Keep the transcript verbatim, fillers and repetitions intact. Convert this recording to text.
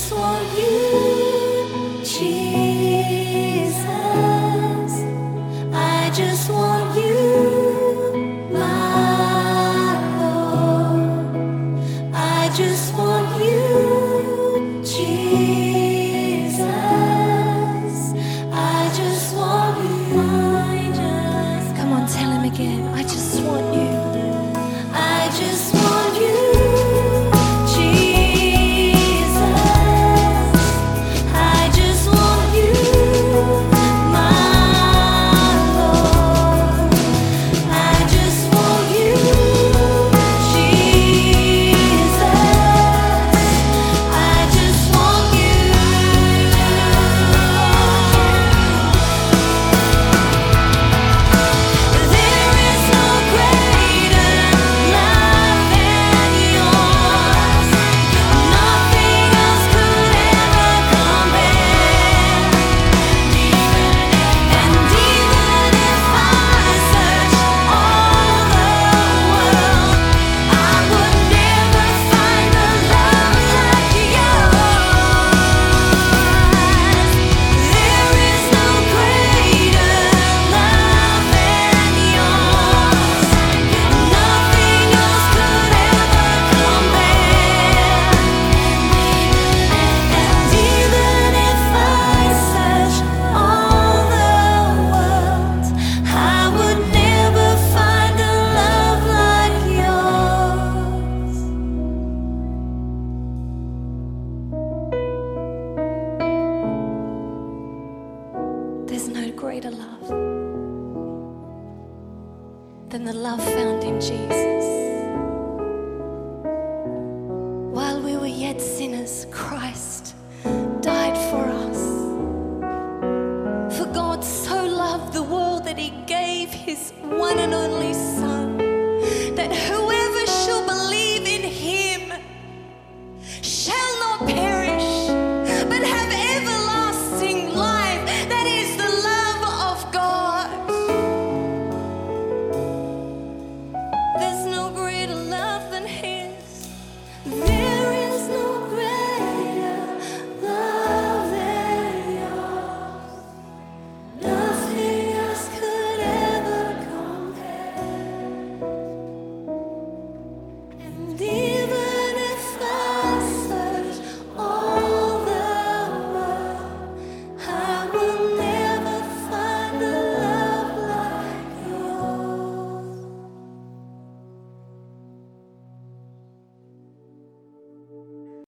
just want you, Jesus. I just want you, my Lord. I just want you, Jesus. I just want you. I just Come on, tell him again. I just want you. I just want you, Jesus. I just want you, my Lord. I just want you, Jesus. I just want you. There is no greater love than yours. Nothing else could ever compare. And even if I search all the world, I would never find a love like yours. There is no greater love than yours. Nothing else could ever compare. And even if I search all the world, I would never find a love like yours. There's no greater love than the love found in Jesus. While we were yet sinners, Christ died for us. For God so loved the world that he gave his one and only Son, that whoever shall believe in him shall not perish, but have everlasting life. That is the love of God. There's no greater love than his.